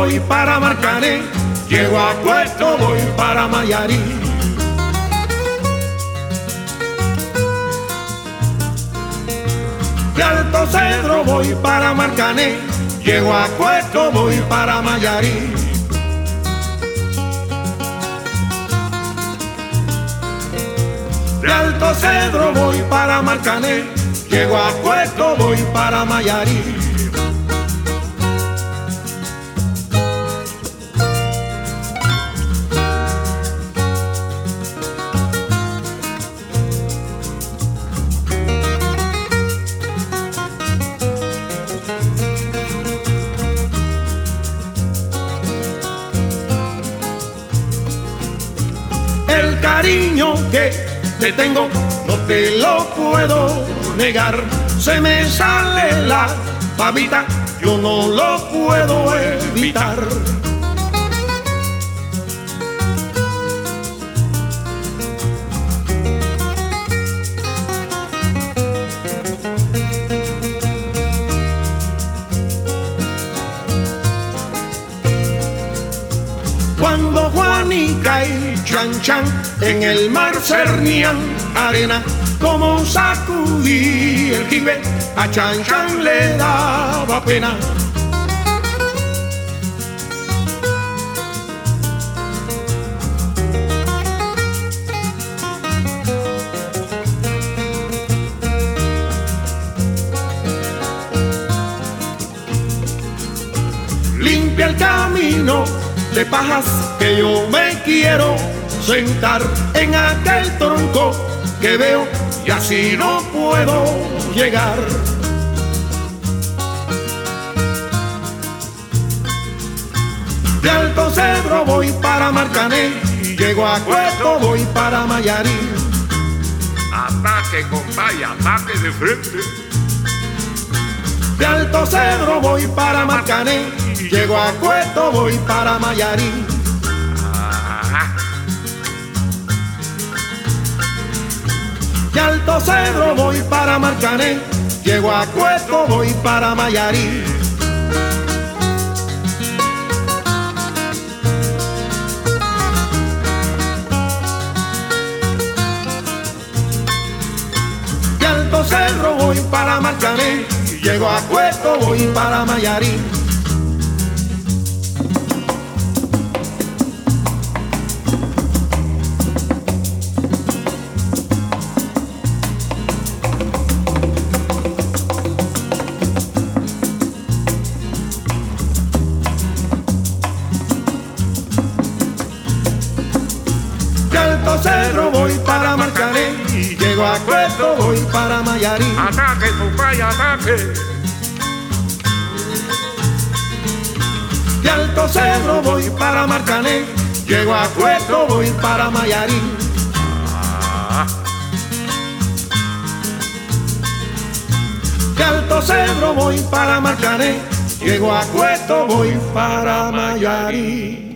voy para Marcané, llego a Puerto, voy para Mayarí. De Alto Cedro voy para Marcané, llego a Puerto, voy para Mayarí. De Alto Cedro voy para Marcané, llego a Puerto, voy para Mayarí. El cariño que te tengo no te lo puedo negar, se me sale la babita, yo no lo puedo evitar. Cuando Juanica y Chan Chan en el mar cernían arena, como sacudí el jibe, a Chan Chan le daba pena. Limpia el camino de pajas que yo me quiero sentar en aquel tronco que veo y así no puedo llegar. De Alto Cedro voy para Marcané, llego a Puerto, voy para Mayarí. Ataque, compadre, ataque de frente. De Alto Cedro voy para Marcané, llego a Puerto, voy para Mayarí. De Alto Cedro voy para Marcané, llego a Puerto, voy para Mayarí. De Alto Cedro voy para Marcané, llego a Puerto, voy para Mayarí. De Alto Cedro voy para Marcané, llego a Puerto, voy para Mayarí. Ataque, compadre, ataque. De Alto Cedro voy para Marcané, llego a Puerto, voy para Mayarí. De Alto Cedro voy para Marcané, llego a Puerto, voy para Mayarí.